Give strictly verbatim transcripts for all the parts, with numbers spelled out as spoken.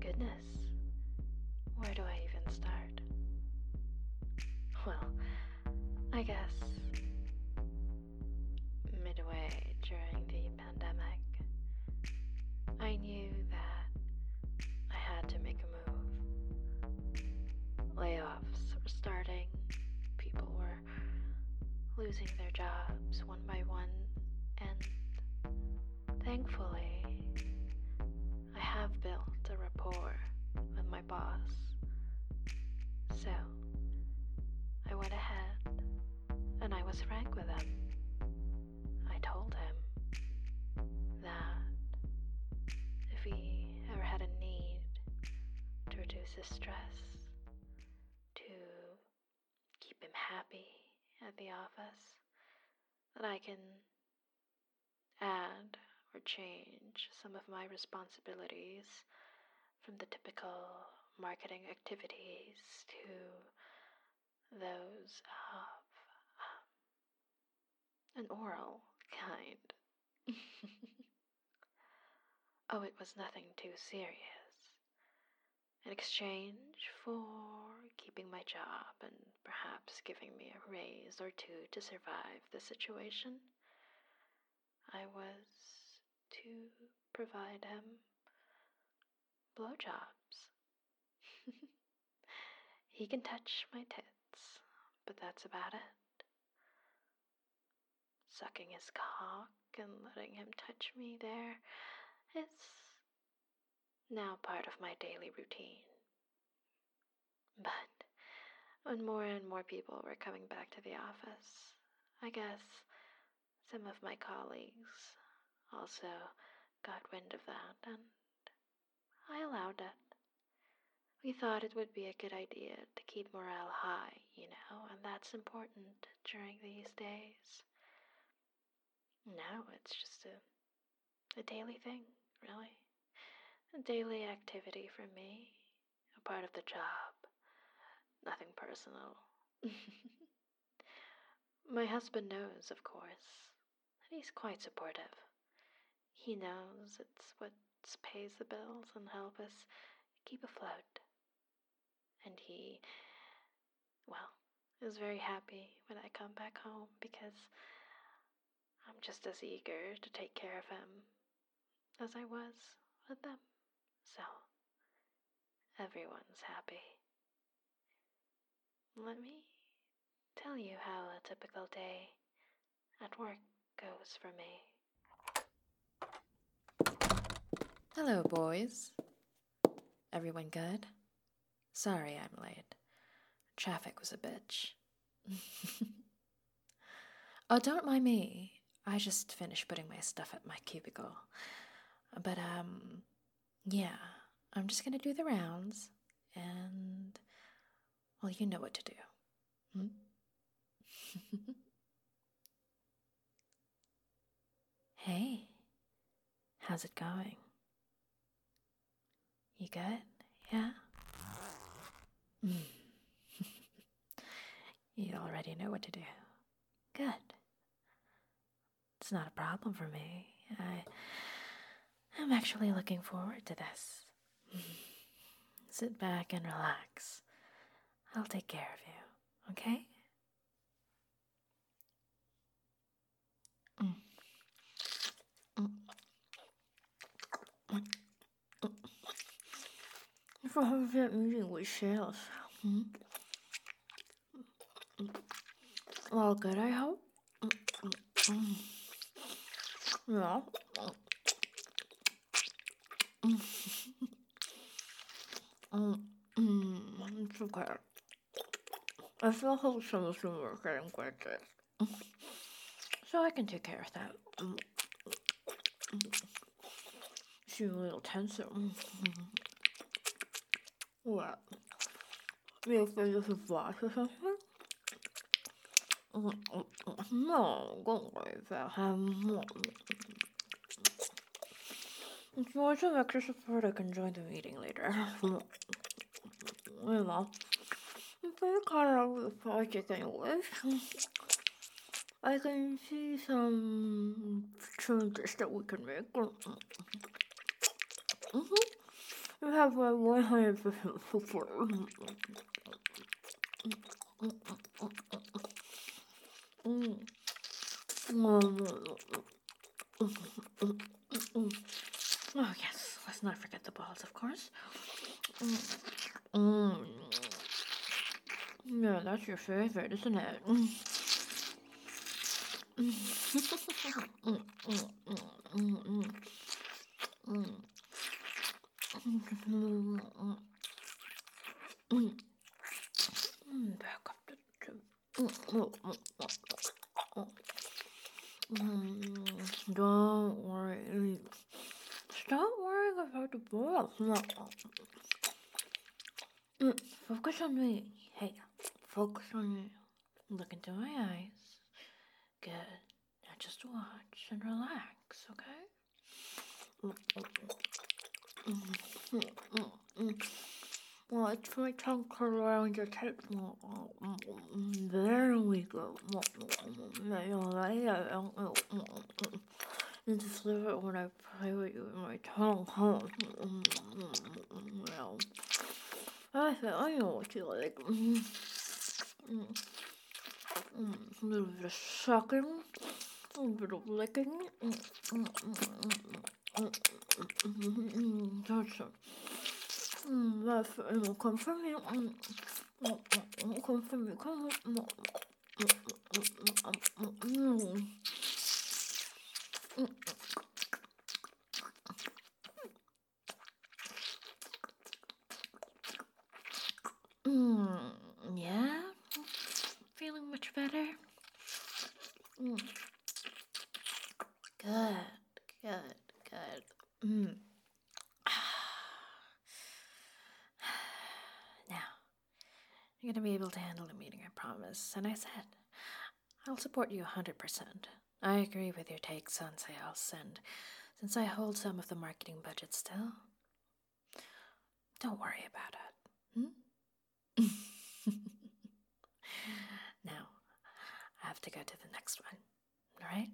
Goodness, where do I even start? Well, I guess midway during the pandemic, I knew that I had to make a move. Layoffs were starting, people were losing their jobs one by one, and thankfully, I have built a rapport with my boss. So, I went ahead and I was frank with him. I told him that if he ever had a need to reduce his stress, to keep him happy at the office, that I can add or change some of my responsibilities from the typical marketing activities to those of um, an oral kind. Oh, it was nothing too serious. In exchange for keeping my job and perhaps giving me a raise or two to survive the situation, I was to provide him blowjobs. He can touch my tits, but that's about it. Sucking his cock and letting him touch me there, it's now part of my daily routine. But when more and more people were coming back to the office, I guess some of my colleagues also got wind of that, and I allowed it. We thought it would be a good idea to keep morale high, you know, and that's important during these days. Now it's just a, a daily thing, really. A daily activity for me, a part of the job, nothing personal. My husband knows, of course, and he's quite supportive. He knows it's what pays the bills and help us keep afloat. And he, well, is very happy when I come back home because I'm just as eager to take care of him as I was with them. So, everyone's happy. Let me tell you how a typical day at work goes for me. Hello, boys. Everyone good? Sorry I'm late. Traffic was a bitch. Oh, don't mind me. I just finished putting my stuff at my cubicle. But, um, yeah, I'm just gonna do the rounds, and, well, you know what to do. Hmm? Hey, how's it going? You good? Yeah? You already know what to do. Good. It's not a problem for me. I, I'm actually looking forward to this. Sit back and relax. I'll take care of you, okay? Mm. Mm. If I have that meeting with sales, hmm? All good, I hope? Mm. Yeah. Mm. Mm. It's okay. I still hope some of them are getting graduate. So I can take care of that. Mm. She's a little tense. What? You think this is boss or something? No, don't worry about him. If you want some extra support, I can join the meeting later. You know, I'm very caught up with the project anyways. I can see some changes that we can make. Mm-hmm. You have my one hundred percent support. Mm. Oh, yes, let's not forget the balls, of course. Mm. Mm. Yeah, that's your favorite, isn't it? Mm. Mm. Mm, mm, mm, mm, mm. Mm. Mm. Mm. Back up to the mm, mm, mm, mm. Don't worry. Stop worrying about the balls. No. Mm. Focus on me. Hey, focus on me. Look into my eyes. Good. Now just watch and relax, okay? Mm, mm, mm, mm, mm. Watch my tongue curl around your tape. There we go. And just leave it when I play with you in my tongue. Well, I think I know what you like. A little bit of sucking, a little bit of licking. That's it. Mm, that's it. It'll come from you. It'll come from you. Come on. Mm, yeah? Feeling much better? Mm. Good, good, good. Mm. Now, you're going to be able to handle the meeting, I promise. And I said, I'll support you one hundred percent. I agree with your takes on sales, and since I hold some of the marketing budget still, don't worry about it. Hmm? Now, I have to go to the next one, alright?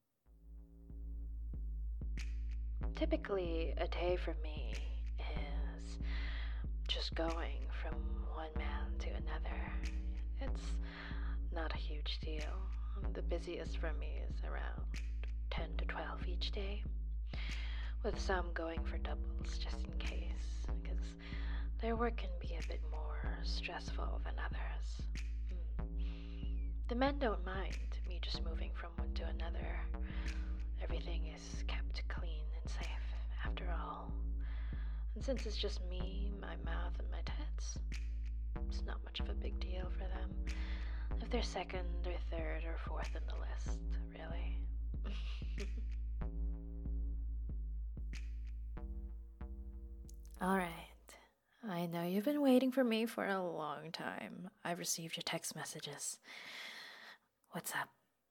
Typically, a day for me is just going from one man to another. It's not a huge deal. The busiest for me is around ten to twelve each day, with some going for doubles just in case, because their work can be a bit more stressful than others. Mm. The men don't mind me just moving from one to another. Everything is kept clean and safe, after all. And since it's just me, my mouth, and my tits, it's not much of a big deal for them. If they're second or third or fourth in the list, really. Alright. I know you've been waiting for me for a long time. I've received your text messages. What's up?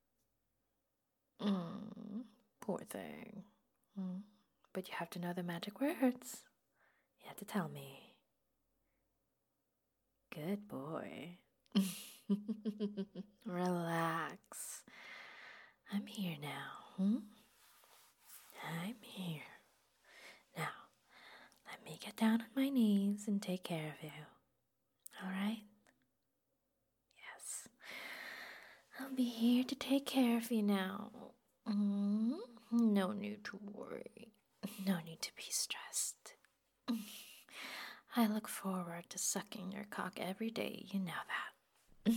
Mm, poor thing. Mm. But you have to know the magic words. You have to tell me. Good boy. Relax. I'm here now. Hmm? I'm here. Now, let me get down on my knees and take care of you. All right? Yes. I'll be here to take care of you now. Mm-hmm. No need to worry. No need to be stressed. I look forward to sucking your cock every day, you know that.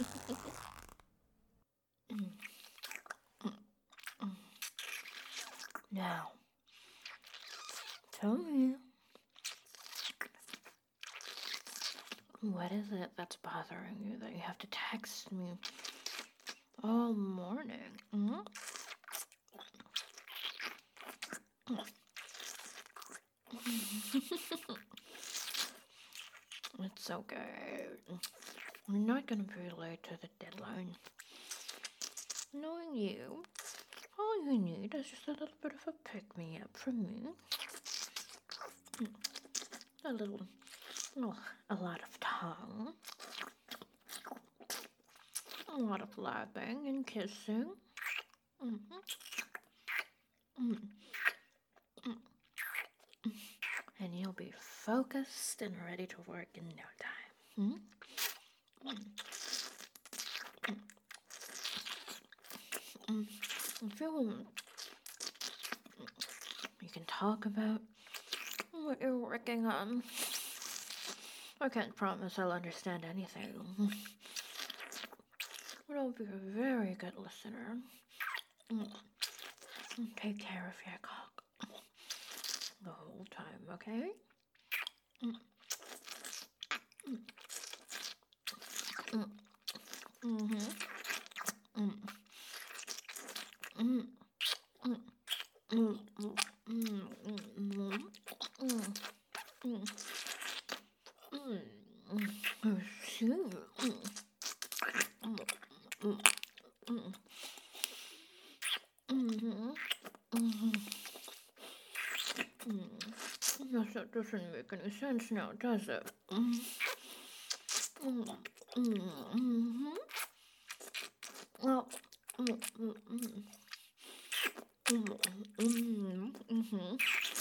Now, tell me, what is it that's bothering you that you have to text me all morning? Mm-hmm. It's okay. We're not gonna be late to the deadline. Knowing you, all you need is just a little bit of a pick-me-up from me. A little, oh, a lot of tongue. A lot of lapping and kissing. Mm-hmm. Mm-hmm. and you'll be focused and ready to work in no time. Hmm? Mm. If you, you can talk about what you're working on. I can't promise I'll understand anything, but I'll be a very good listener. Mm. Take care of your cock the whole time, okay? Mm. Mm. Mm-hmm. Mm. Mm. Mm. Mm. Mm. Mm. Mm. Mm. Mm. Mm. Oh, shoot. Mm. Mm. Mm. Mm. Mhm. Mhm. Mm. Yes, that doesn't make any sense now, does it? Mm. Mm. Mm. Mhm. Well, mm. Mm. Mm. Mm. Mm. Mhm.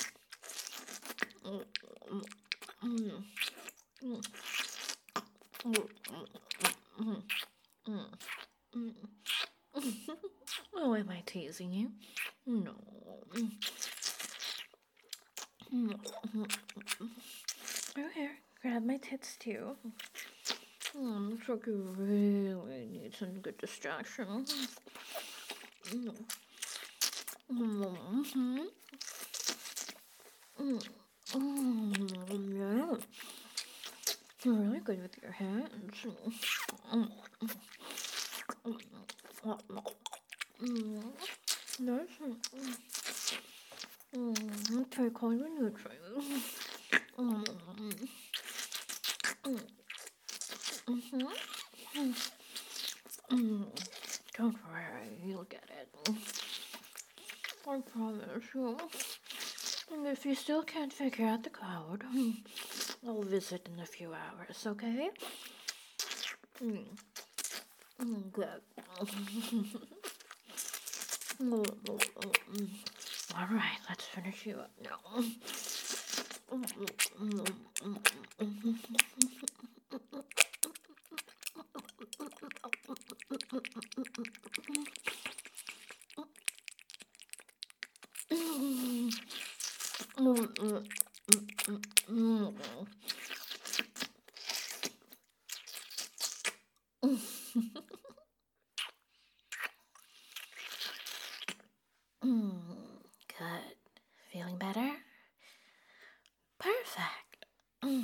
Mm. Mm. Mm. Mm. Mm. Mm. Mm. Oh, am I teasing you? No. Mm. Mm. Oh, here, grab my tits too. Mm, looks like you really need some good distraction. Mm. Mm-hmm. Mm. Mm. Yeah. You're really good with your hands. Mm. Mm. Mm. Nice. Mm. Mm. Okay, call your new drink. Mm. Mm. Mm-hmm. Mm. Mm. Don't worry, you'll get it. I promise you. And if you still can't figure out the code, I'll visit in a few hours, okay? Mm. Mm, good. Mm, mm, mm. All right, let's finish you up now. Mm, mm, mm, mm, mm, mm, mm. Mm, good. Feeling better? Perfect. Mm.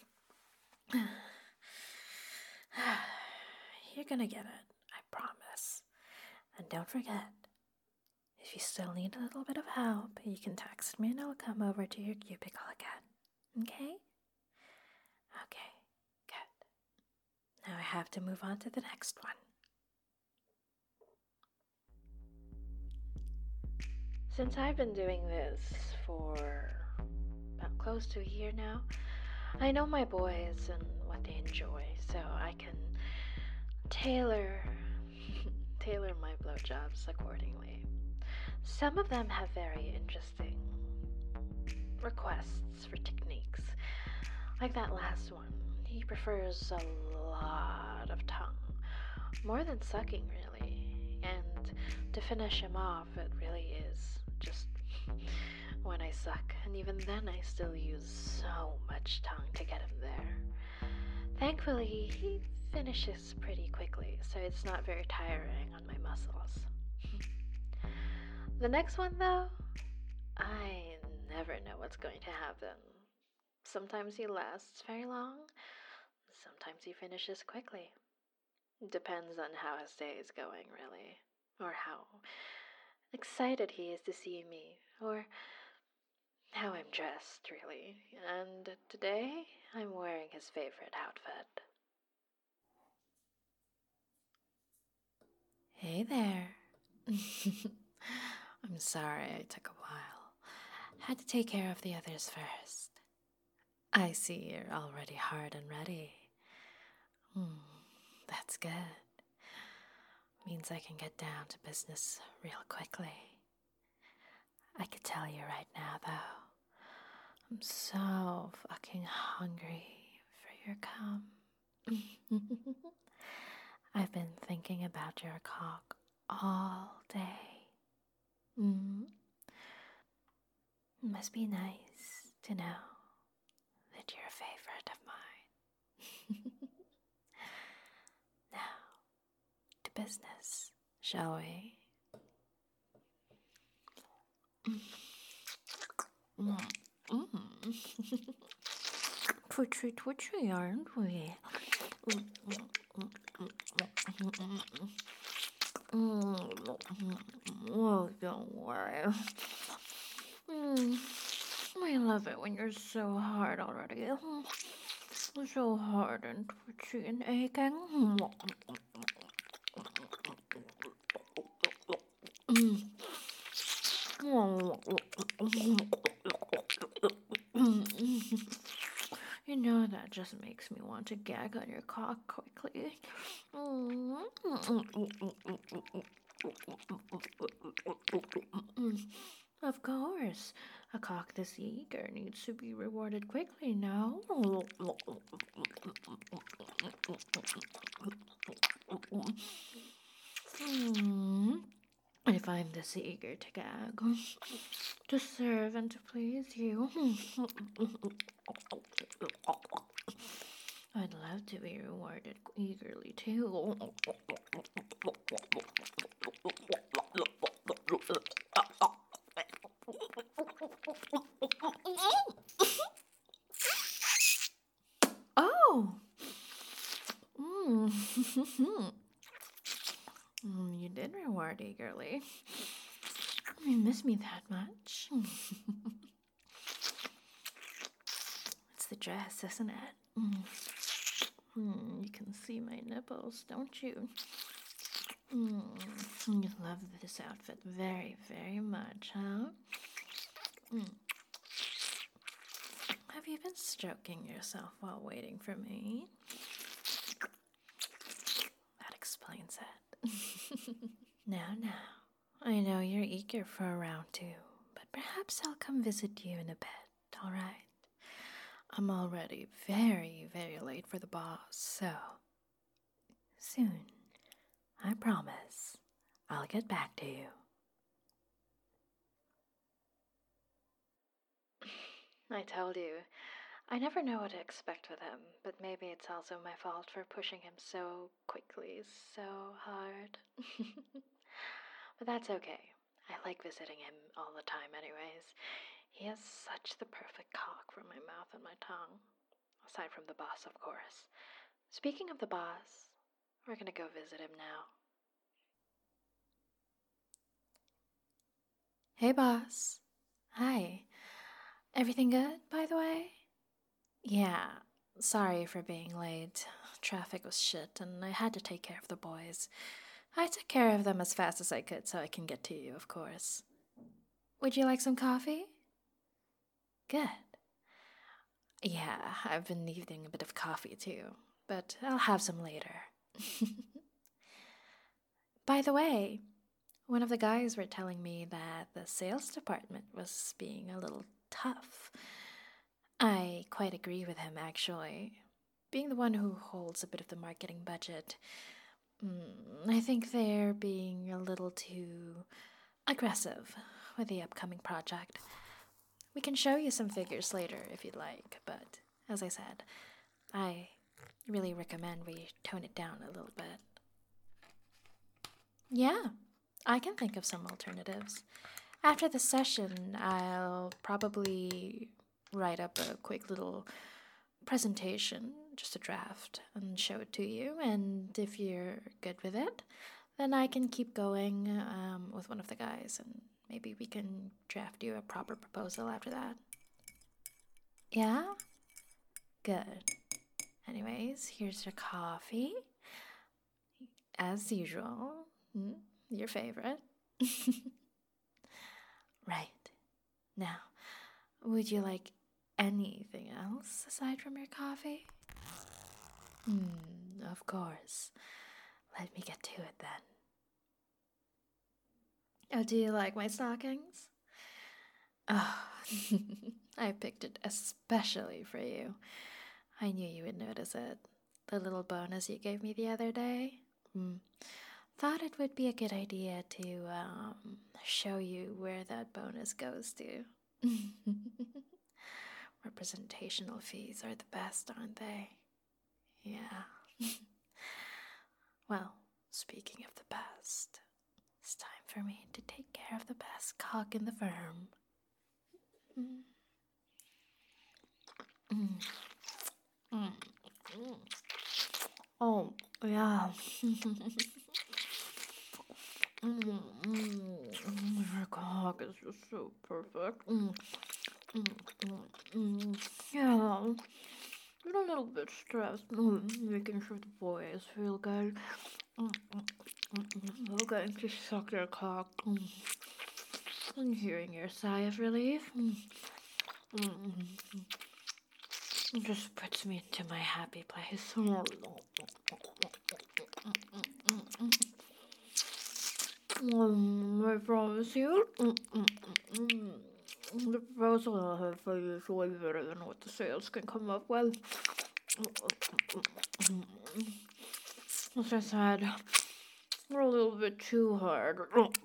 You're gonna get it, I promise. And don't forget, if you still need a little bit of help, you can text me and I'll come over to your cubicle again. Okay? Okay, good. Now I have to move on to the next one. Since I've been doing this for about close to a year now, I know my boys and what they enjoy, so I can tailor tailor my blowjobs accordingly. Some of them have very interesting requests for techniques. Like that last one. He prefers a lot of tongue. More than sucking, really. And to finish him off, it really is just when I suck. And even then, I still use so much tongue to get him there. Thankfully, he finishes pretty quickly, so it's not very tiring on my muscles. The next one, though, I never know what's going to happen. Sometimes he lasts very long, sometimes he finishes quickly. Depends on how his day is going, really, or how excited he is to see me, or how I'm dressed, really. And today, I'm wearing his favorite outfit. Hey there. I'm sorry I took a while. Had to take care of the others first. I see you're already hard and ready. Hmm, that's good. Means I can get down to business real quickly. I could tell you right now, though, I'm so fucking hungry for your cum. I've been thinking about your cock all day. Mm. It must be nice to know that you're a favorite of mine. Now, to business, shall we? Mm. Mm. Twitchy, twitchy, aren't we? Mm. Oh, don't worry. Mm. I love it when you're so hard already. So hard and twitchy and aching. Mm. You know, that just makes me want to gag on your cock quickly. Of course, a cock this eager needs to be rewarded quickly now. And if I'm this eager to gag, to serve and to please you, I'd love to be rewarded eagerly too. Oh! Mm. Mm, you did reward eagerly. You miss me that much. It's the dress, isn't it? Mm. Mm, you can see my nipples, don't you? Mm. You love this outfit very, very much, huh? Mm. Have you been stroking yourself while waiting for me? That explains it. Now, now, I know you're eager for a round two, but perhaps I'll come visit you in a bit, all right? I'm already very, very late for the boss, so soon, I promise, I'll get back to you. I told you, I never know what to expect with him, but maybe it's also my fault for pushing him so quickly, so hard. But that's okay. I like visiting him all the time anyways. He has such the perfect cock for my mouth and my tongue. Aside from the boss, of course. Speaking of the boss, we're gonna go visit him now. Hey, boss. Hi. Everything good, by the way? Yeah, sorry for being late. Traffic was shit, and I had to take care of the boys. I took care of them as fast as I could so I can get to you, of course. Would you like some coffee? Good. Yeah, I've been needing a bit of coffee too, but I'll have some later. By the way, one of the guys were telling me that the sales department was being a little tough. I quite agree with him, actually. Being the one who holds a bit of the marketing budget, mm, I think they're being a little too aggressive with the upcoming project. We can show you some figures later if you'd like, but as I said, I really recommend we tone it down a little bit. Yeah, I can think of some alternatives. After the session, I'll probably write up a quick little presentation, just a draft, and show it to you, and if you're good with it, then I can keep going um, with one of the guys, and maybe we can draft you a proper proposal after that. Yeah? Good. Anyways, here's your coffee. As usual, mm, your favorite. Right. Now, would you like anything else aside from your coffee? Hmm, of course. Let me get to it then. Oh, do you like my stockings? Oh, I picked it especially for you. I knew you would notice it. The little bonus you gave me the other day. Mm. Thought it would be a good idea to um, show you where that bonus goes to. Representational fees are the best, aren't they? Yeah. Well, speaking of the best, it's time for me to take care of the best cock in the firm. Mm. Mm. Mm. Mm. Oh, yeah. mm, mm, Your cock is just so perfect. Mm, mm, mm, mm. Yeah. Been a little bit stressed, mm, making sure the boys feel good. Mm, mm, mm, mm. Okay, just suck your cock. Mm. And hearing your sigh of relief. Mm, mm, mm, mm. It just puts me into my happy place. Mm, I promise you, mm, mm, mm, mm. The proposal I have for you is way better than what the sales can come up with. As I said, we're a little bit too hard.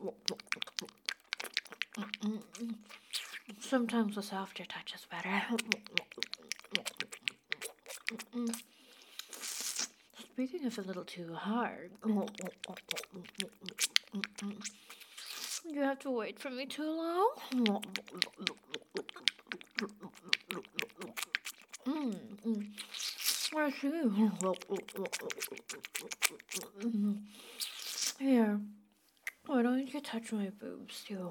Sometimes a softer touch is better. Speaking of a little too hard, you have to wait for me too long? Mm, I see. Here, why don't you touch my boobs too?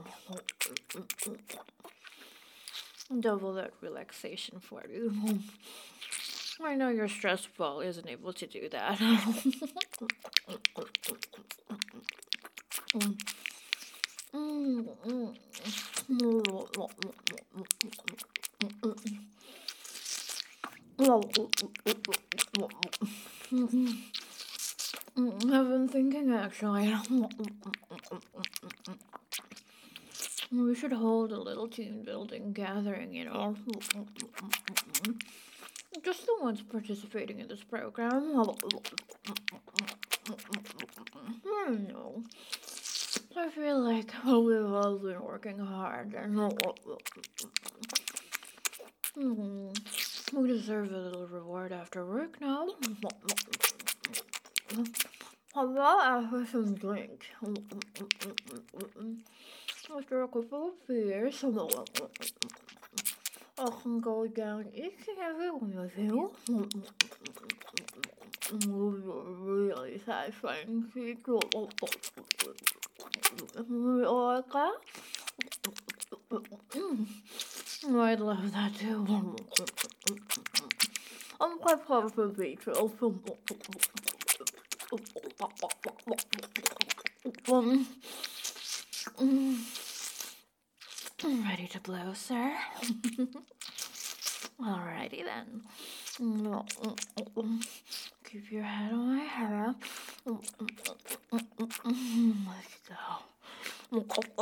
Double that relaxation for you. I know your stress ball isn't able to do that. I've been thinking actually. We should hold a little team building gathering, you know. Just the ones participating in this program. I know. I feel like we've all been working hard and we deserve a little reward after work now. How about after some drinks? After a couple of beers, I can go down each and every one of you. Really satisfying treat. Like that? I'd love that too. I'm quite proud of the Beatles. I'm ready to blow, sir. Alrighty then. Keep your head on my hair. Let's go.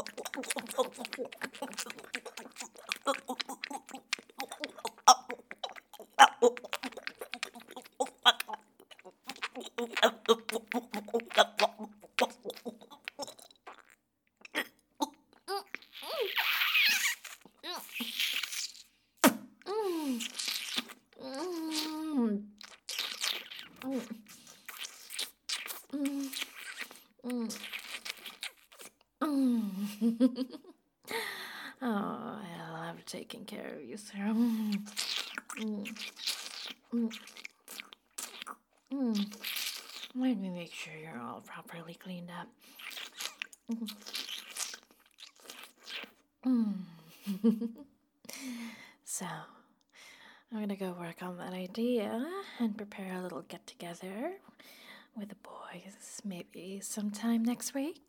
Oh, I love taking care of you, sir. Mm. Mm. Mm. Let me make sure you're all properly cleaned up. Mm. So, I'm gonna go work on that idea and prepare a little get-together with the boys, maybe sometime next week.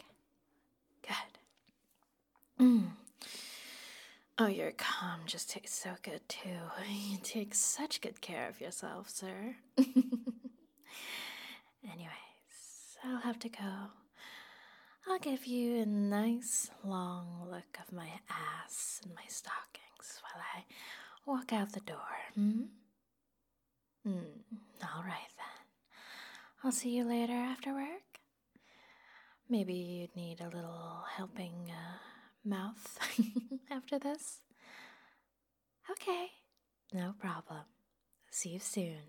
Good. Mm. Oh, your calm just tastes so good, too. You take such good care of yourself, sir. Anyways, I'll have to go. I'll give you a nice long look of my ass and my stockings while I walk out the door. Hmm? Hmm. All right then. I'll see you later after work. Maybe you'd need a little helping uh, mouth after this. Okay. No problem. See you soon.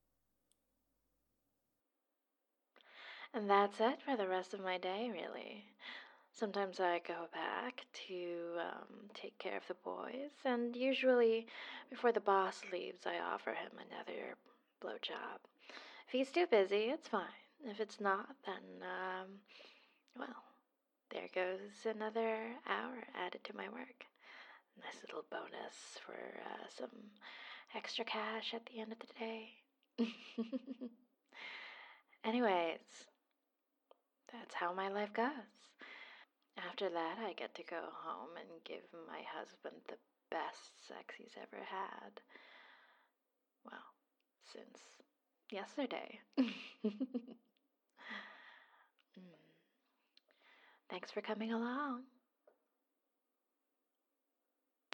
And that's it for the rest of my day, really. Sometimes I go back to um, take care of the boys, and usually before the boss leaves, I offer him another blowjob. If he's too busy, it's fine. If it's not, then, um, well, there goes another hour added to my work. Nice little bonus for uh, some extra cash at the end of the day. Anyways, that's how my life goes. After that, I get to go home and give my husband the best sex he's ever had. Well, since yesterday. mm. Thanks for coming along.